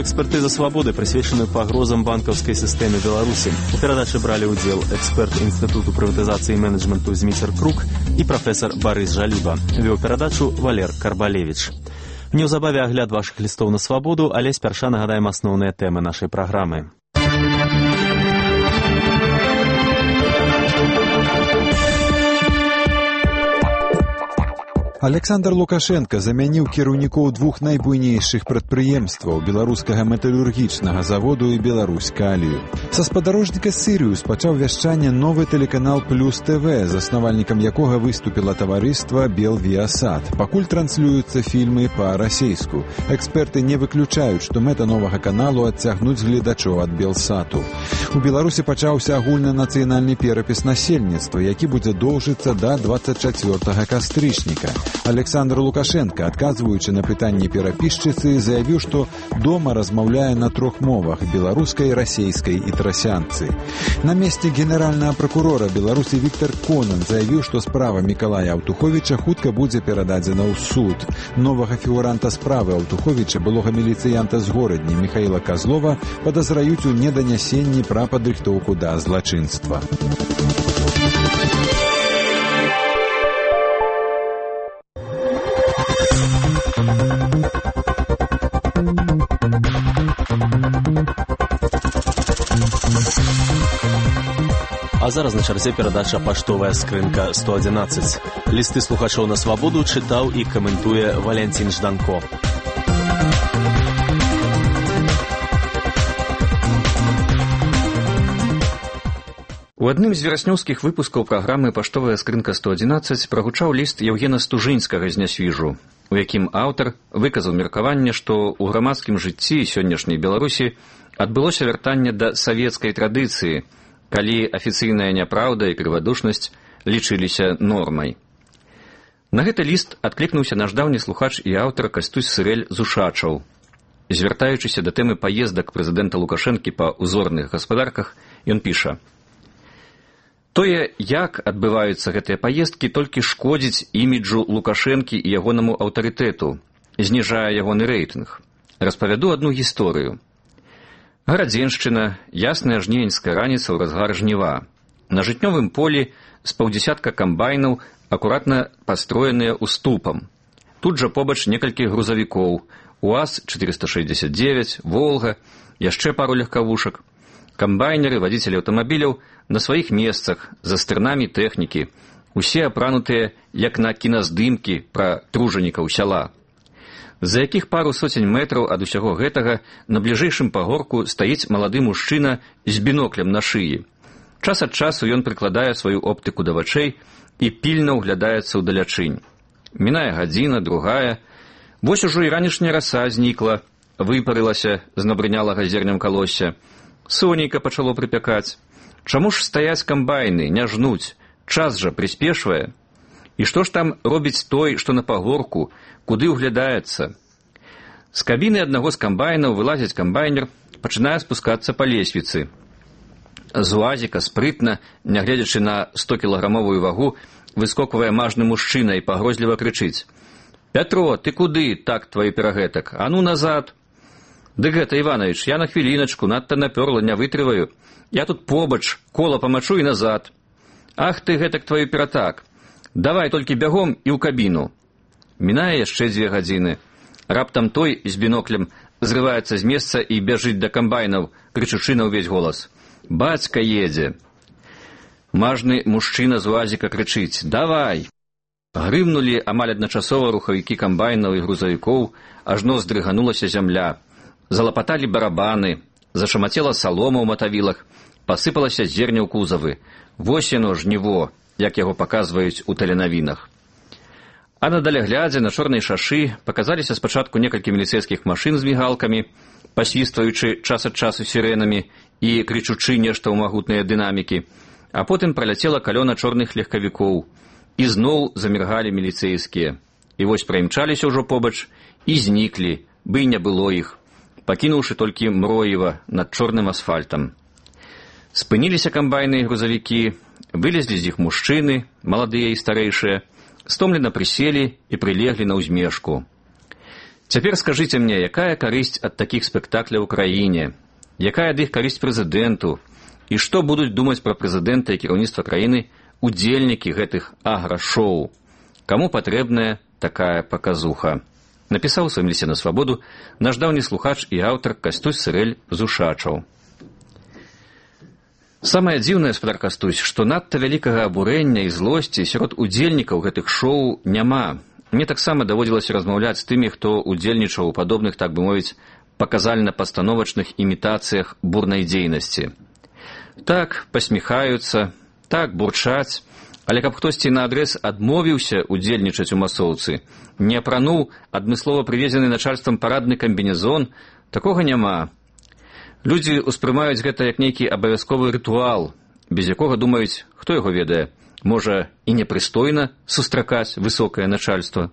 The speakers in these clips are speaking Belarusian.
Экспертыза свабоды, прысвечаную пагрозам банкаўскай сістэме Беларусі. У перадачы бралі ўдзел эксперт Інстытуту прыватызацыі і менеджменту Зміцер Крук і прафесар Барыс Жаліба. Вёў перадачу Валер Карбалевіч. Неўзабаве агляд вашых лістоў на свабоду, але спярша нагадаем асноўныя тэмы нашай праграмы. Александр Лукашенко замяніў кіраўнікоў двух найбуйнейшых прадпрыемстваў беларускага металургічнага заводу і Беларусь-Калію. Са спадарожніка Сірыус пачаў вяшчанне новы тэлеканал Плюс ТВ, заснавальнікам якога выступіла таварыства Белвіасат. Пакуль транслююцца фільмы па-расейску. Эксперты не выключаюць, што мэта новага каналу адцягнуць гледачоў ад Белсату. У Беларусі пачаўся агульнанацыянальны перапіс насельніцтва, які будзе доўжыцца да 24 кастрычніка. Александр Лукашенко, адказваючы на пытанні перапісчыцы, заявіў, што дома размаўляе на трох мовах – беларускай, расейскай і трасянцы. На месцы генеральнага прокурора Беларусі Віктор Конан заявіў, што справа Мікалая Аўтуховіча хутка будзе перададзена ў суд. Новага фігуранта справы Аўтуховіча, былога міліцыянта з горадні Міхаіла Казлова, падазраюць у неданясенні пра падрыхтоўку да злачынства. А зараз на чарзе перадача «Паштовая скрынка 111». Лісты слухачоў на свабоду чытаў і каментуе Валянцін Жданко. У адным з вераснёўскіх выпускаў праграмы «Паштовая скрынка 111» прагучаў ліст Яўгена Стужынскага з Нясвіжу, у якім аўтар выказаў меркаванне, што ў грамадскім жыцці сённяшняй Беларусі адбылося вяртанне да савецкай традыцыі, калі афіцыйная няпраўда і крывадушнасць лічыліся нормай. На гэты ліст адклікнуўся наш даўні слухач і аўтар Кастусь Сырэль з Ушачаў. Звяртаючыся да тэмы паездак прэзідэнта Лукашэнкі па ўзорных гаспадарках, ён піша: «Тое, як адбываюцца гэтыя паездкі, толькі шкодзіць іміджу Лукашэнкі і ягонаму аўтарытэту, зніжае ягоны рэйтынг. Распавяду адну гісторыю. Гарадзеншчына, ясная жнівеньская раніца ў разгар жніва. На жытнёвым полі з паўдзесятка камбайнаў, акуратна пастроеныя уступам. Тут жа побач некалькі грузавікоў, УАЗ-469, Волга, яшчэ пару легкавушак. Камбайнеры, вадзіцелі аўтамабіляў на сваіх месцах, за стырнамі тэхнікі, усе апранутыя, як на кіназдымкі пра тружанікаў сяла. За якіх пару соцень метраў ад усяго гэтага на бліжэйшым пагорку стаіць малады мужчына з біноклем на шыі. Час ад часу ён прыкладае сваю оптыку да вачэй і пільна ўглядаецца ўдалячынь. Мінае гадзіна, другая. Вось ужо і ранішняя раса знікла, выпарылася з набрынялага зернем калосся. Сонейка пачало прыпякаць. Чаму ж стаяць камбайны, не жнуць? Час жа прыспешвае. І што ж там робіць той, што на пагорку, куды ўглядаецца? З кабіны аднаго з камбайнаў вылазіць камбайнер, пачынае спускацца па лесвіцы. З уазіка спрытна, нягледзячы на 100-кілаграмовую вагу, выскоквае мажны мужчына і пагрозліва крычыць: «Пятро, ты куды, так твой перагэтак? А ну назад!» «Дык гэта, Іванович, я на хвіліначку, надта напёрла, не вытрываю. Я тут побач, кола памачу і назад». «Ах ты гэтак твою ператак! Давай толькі бягом і ў кабіну». Мінае яшчэ 2 гадзіны. Раптам той з біноклем зрываецца з месца і бяжыць да камбайнаў, крычучы на ўвесь голас: «Бацька едзе!» Мажны мужчына з уазіка крычыць: «Давай!» Грымнулі амаль адначасова рухавікі камбайнаў і грузавікоў, ажно здрыганулася зямля. Залапаталі барабаны, зашамацела салома ў матавілах, пасыпалася зерня ў кузавы. Вось яно жніво, як яго паказваюць у тэленавінах. А на даляглядзе на чорнай шашы паказаліся спачатку некалькі міліцэйскіх машын з мігалкамі, пасвістваючы час ад часу сірэнамі і крычучы нешта ў магутныя дынамікі, а потым праляцела калёна чорных легкавікоў, і зноў заміргалі міліцэйскія. І вось праімчаліся ўжо побач і зніклі, бы і не было іх, пакінуўшы толькі мроева над чорным асфальтам. Спыніліся камбайны і грузавікі, вылезлі з іх мужчыны, маладыя і старэйшыя, стомлена прыселі і прылеглі на ўзмешку. Цяпер скажыце мне, якая карысць ад такіх спектакляў у краіне, якая ад іх карысць прэзідэнту, і што будуць думаць пра прэзідэнта і кіраўніцтва краіны удзельнікі гэтых аграшоў? Каму патрэбная такая паказуха? Напісаў у сваім лісце на свабоду наш даўні слухач і аўтар Кастусь Сырэль з Ушачаў. Самае дзіўнае, спадар Кастусь, што надта вялікага абурэння і злосці сярод удзельнікаў гэтых шоу няма. Мне таксама даводзілася размаўляць з тымі, хто удзельнічаў у падобных, так бы мовіць, паказальна-пастановачных імітацыях бурнай дзейнасці. Так, пасміхаюцца, так, бурчаць, але каб хтосьці наадрэз адмовіўся удзельнічаць у масоўцы, не апрануў адмыслова прывезены начальствам парадны камбінезон, такога няма. Людзі ўспрымаюць гэта як нейкі абавязковы рытуал, без якога думаюць, хто яго ведае, можа і непрыстойна сустракаць высокае начальства.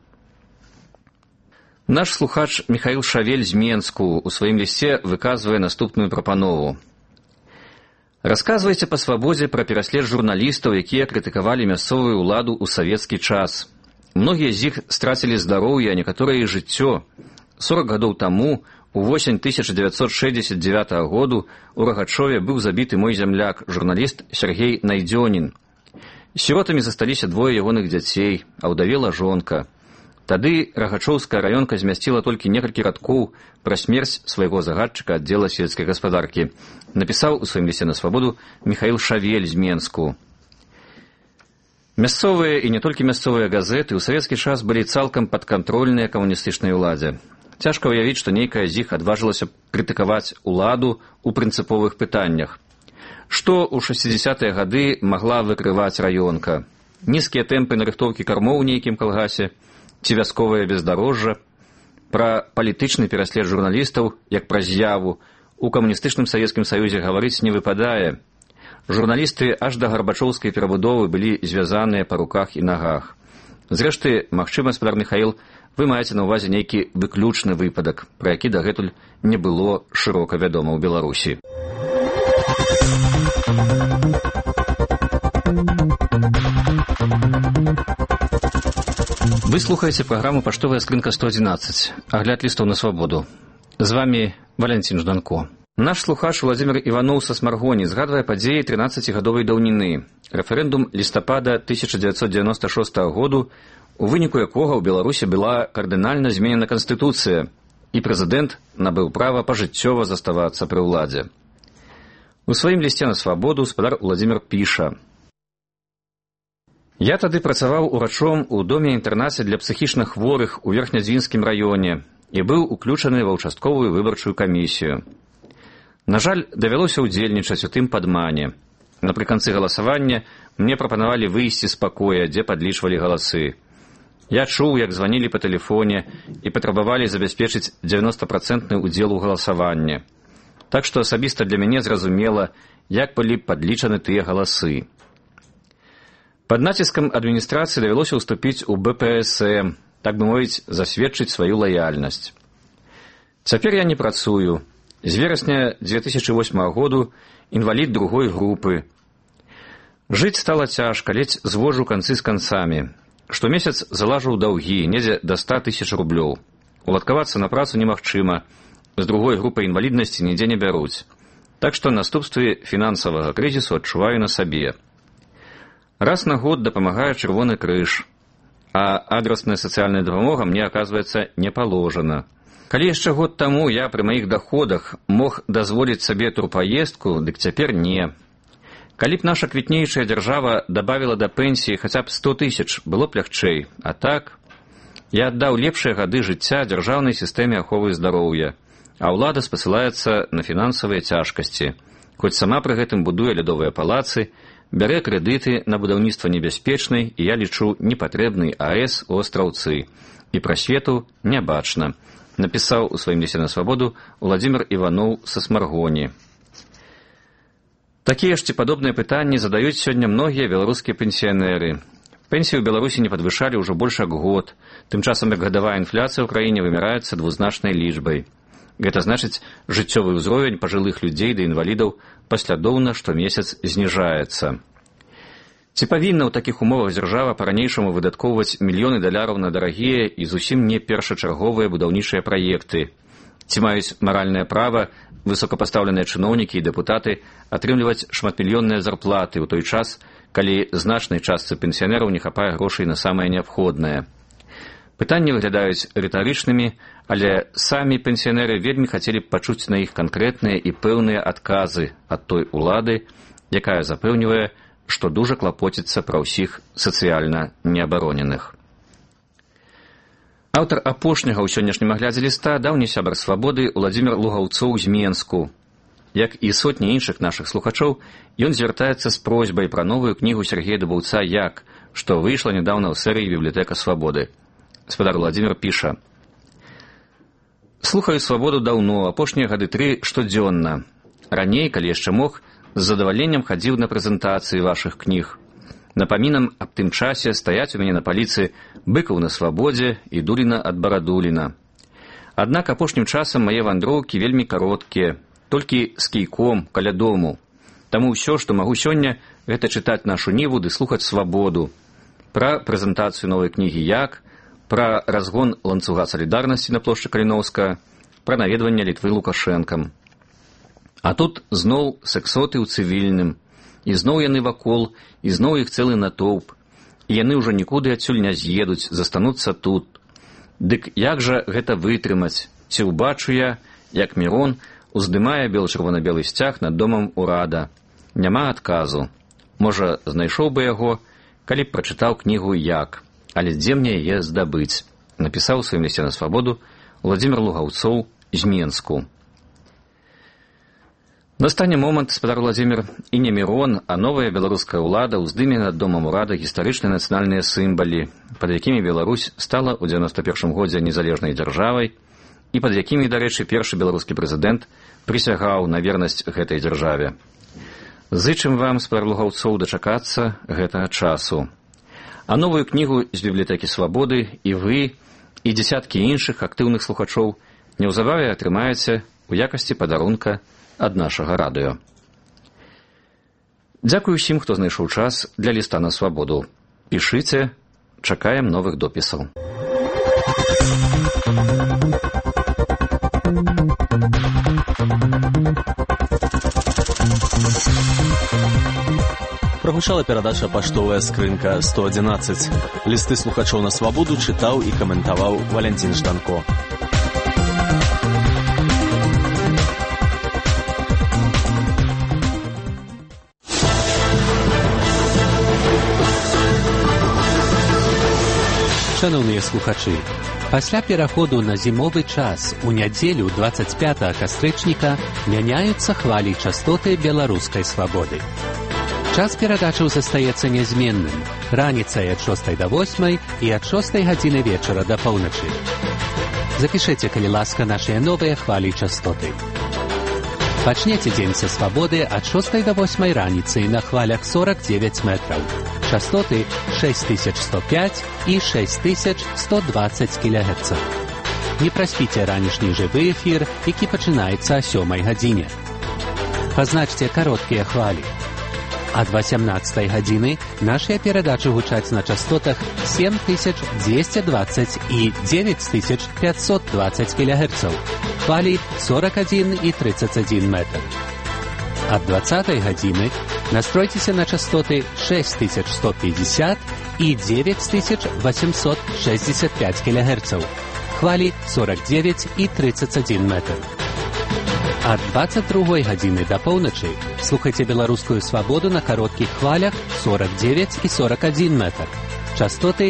Наш слухач Михаил Шавель з Менску у сваім лісце выказвае наступную прапанову. Расказвайце па свабодзе пра пераслед журналістаў, якія крытыкавалі мясцовую ўладу ў савецкі час. Многія з іх страцілі здароўе, а некаторыя і жыццё. 40 гадоў таму, у восень 1969 году, у Рагачове быў забіты мой зямляк, журналіст Сергей Найдзёнін. Сіротамі засталіся двое ягоных дзяцей, а ўдавела жонка. Тады Рагачоўская раёнка змясціла толькі некалькі радкоў пра смерць свайго загадчыка аддзела сельскай гаспадаркі. Напісаў у сваім лісце на свабоду Михаил Шавель з Менску. Мясцовыя і не толькі мясцовыя газеты ў савецкі час былі цалкам падкантрольныя камуністычнай уладзе. Цяжка ўявіць, што нейкая з іх адважылася крытыкаваць уладу ў прынцыповых пытаннях. Што ў 60-е гады магла выкрываць раёнка? Нізкія тэмпы нарыхтоўкі кармоў у нейкім калгасе, ці вясковае бездарожжа, пра палітычны пераслед журналістаў, як пра з'яву, у камуністычным Савецкім Саюзе гаварыць не выпадае. Журналісты аж да гарбачоўскай перабудовы былі звязаныя па руках і нагах. Зрэшты, магчыма, спадар Михаил, вы маеце на ўвазе нейкі выключны выпадак, пра які дагэтуль не было шырока вядома ў Беларусі. Вы слухаеце праграму «Паштовая скрынка 111», агляд лістаў на свабоду. З вами Валянцін Жданко. Наш слухач Владзімір Іваноў са Смаргоні згадвае падзеі 13-гадовай даўніны. Рэферэндум лістапада 1996 году, у выніку якога ў Беларусі была кардынальна зменена Канстытуцыя, і прэзідэнт набыў права пажыццёва заставацца пры ўладзе. У сваім лісце на свабоду спадар Владзімір піша: «Я тады працаваў урачом у доме-інтэрнаце для псіхічных хворых у Верхнядзвінскім раёне і быў уключаны ва ўчастковую выбарчую камісію. На жаль, давялося ўдзельнічаць у тым падмане. Напрыканцы галасавання мне прапанавалі выйсці з пакоя, дзе падлічвалі галасы. Я чуў, як званілі па тэлефоне і патрабавалі забяспечыць 90% удзел у галасаванні. Так што асабіста для мяне зразумела, як былі падлічаны тыя галасы. Пад націскам адміністрацыі давялося ўступіць у БПСМ, так бы мовіць, засведчыць сваю лаяльнасць. Цяпер я не працую. З верасня 2008 году інвалід другой групы. Жыць стала цяжка, ледзь звожу канцы з канцамі. Штомесяц залажу ў даўгі, недзе да 100 000 рублёў. Уладкавацца на працу немагчыма, з другой групай інваліднасці нідзе не бяруць. Так што наступствы фінансавага крызісу адчуваю на сабе. Раз на год дапамагае Чырвоны крыж, а адрасная сацыяльная дапамога мне, аказваецца, не паложана. Калі яшчэ год таму я пры маіх даходах мог дазволіць сабе турпаездку, дык цяпер не. Калі б наша квітнейшая дзяржава дабавіла да пенсіі хаця б 100 000, было б лягчэй. А так, я аддаў лепшыя гады жыцця дзяржаўнай сістэме аховы здароўя, а ўлада спасылаецца на фінансавыя цяжкасці, хоць сама пры гэтым будуе лядовыя палацы, бярэ крэдыты на будаўніцтва небяспечнай і, я лічу, непатрэбнай АЭС у Астраўцы, і прасвету не бачна, напісаў у сваім лісце на свабоду Владзімір Іваноў са Смаргоні. Такія ж ці падобныя пытанні задаюць сёння многія беларускія пенсіянеры. Пенсію ў Беларусі не падвышалі ўжо больш як год, тым часам як гадавая інфляцыя ў краіне вымяраецца двузначнай лічбай. Гэта значыць, жыццёвы ўзровень пажылых людзей да інвалідаў паслядоўна штомесяц зніжаецца. Ці павінна ў такіх умовах дзяржава па-ранейшаму выдаткоўваць мільёны даляраў на дарагія і зусім не першачарговыя будаўнічыя праекты? Ці маюць маральнае права высокапастаўленыя чыноўнікі і дэпутаты атрымліваць шматмільённыя зарплаты ў той час, калі значнай частцы пенсіянераў не хапае грошай на самае неабходнае? Пытанні выглядаюць рытарычнымі, але самі пенсіянеры вельмі хацелі б пачуць на іх канкрэтныя і пэўныя адказы ад той улады, якая запэўнівае, што дужа клапоціцца пра ўсіх сацыяльна неабароненых. Аўтар апошняга ў сённяшнім аглядзе ліста даўні сябар свабоды Уладзімір Лугаўцоў з Менску. Як і сотні іншых нашых слухачоў, ён звяртаецца з просьбай пра новую кнігу Сергея Дубаўца «Як», што выйшла нядаўна ў серыі «Біблітэка свабоды». Спадар Владзімір піша: «Слухаю свабоду даўно, апошнія гады 3 штодзённа. Раней, калі яшчэ мог, з задаваленнем хадзіў на прэзентацыі вашых кніг. Напамінам аб тым часе стаяць у мяне на паліцы Быкаў на свабодзе і Дуліна ад Барадуліна. Аднак апошнім часам мае вандроўкі вельмі кароткія, толькі з кійком каля дому. Таму ўсё, што магу сёння, гэта чытаць нашу ніву ды слухаць свабоду. Пра прэзентацыю новай кнігі «Як», пра разгон ланцуга салідарнасці на плошчы Каліноўскага, пра наведванне Літвы Лукашэнкам. А тут зноў сексоты ў цывільным, і зноў яны вакол, і зноў іх цэлы натоўп, і яны ўжо нікуды адсюль не з'едуць, застануцца тут. Дык як жа гэта вытрымаць? Ці ўбачу я, як Мірон уздымае бел-чырвона-белы сцяг над домам урада? Няма адказу. Можа, знайшоў бы яго, калі б прачытаў кнігу «Як». Але дзе мне яе здабыць? Напісаў у сваім лісце на свабоду Уладзімір Лугаўцоў з Менску. Настане момант, спадар Владзімір, і не Мірон, а новая беларуская ўлада ўздыме над домам урада гістарычныя нацыянальныя сімвалы, пад якімі Беларусь стала ў 91 годзе незалежнай дзяржавай і пад якімі, дарэчы, першы беларускі прэзідэнт прысягаў на вернасць гэтай дзяржаве. Зычым вам, спадар Лугаўцоў, дачакацца гэтага часу. А новую кнігу з біблітэкі свабоды і вы, і дзесяткі іншых актыўных слухачоў неўзабаве атрымаеце у якасці падарунка ад нашага радыё. Дзякую ўсім, хто знайшоў час для ліста на свабоду. Пішыце, чакаем новых допісаў. Прагучала перадача «Паштовая скрынка 111». Лісты слухачоў на свабоду чытаў і каментаваў Валянцін Жданко. Шановныя слухачы, пасля пераходу на зімовы час у нядзелю 25 кастрычніка мяняюцца хвалі частоты беларускай свабоды. Час перадачаў застаецца нязменным, раніцай ад 6 до 8 і ад 6 гадзіны вечара да паўначы. Запішыце, калі ласка, нашыя новыя хвалі частоты. Пачнеце дзень са свабоды ад 6 до 8 раніцы на хвалях 49 метраў. Частоты 6105 і 6120 кГц. Не праспіце ранішні жывы эфір, які пачынаецца о 7 гадзіне. Пазначце кароткія хвалі. Ад 18 гадзіны нашыя перадачы гучаць на частотах 7220 і 9520 кГц. Хвалі 41 і 31 метр. Ад 20 гадзіны настройцеся на частоты 6150 і 9865 кГц. Хвалі 49 і 31 метр. Ад 22 гадзіны да паўначы слухайце беларускую свабоду на кароткіх хвалях 49 і 41 метр. Частоты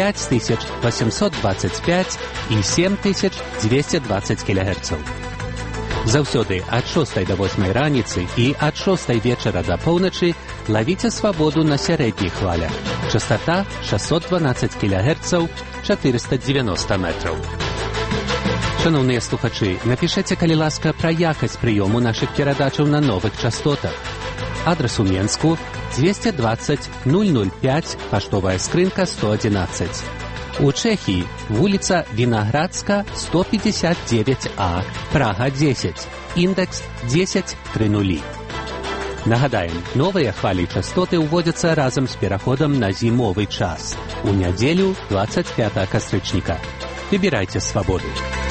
5825 і 7220 кГц. Заўсёды ад 6 до 8 раніцы і ад 6 вечара да паўначы лавіце свабоду на сярэдніх хвалях. Частота 612 кГц, 490 метраў. Шановныя слухачы, напішыце, калі ласка, пра якасць прыёму нашых перадачаў на новых частотах. Адрас у Менску 220 005, паштовая скрынка 111. У Чэхіі вуліца Вінаградска 159А, Прага 10, індекс 1030. Нагадаем, новыя хвалі-частоты ўводзяцца разам з пераходам на зімовы час у нядзелю 25 кастрычніка. Выбірайце свабоду.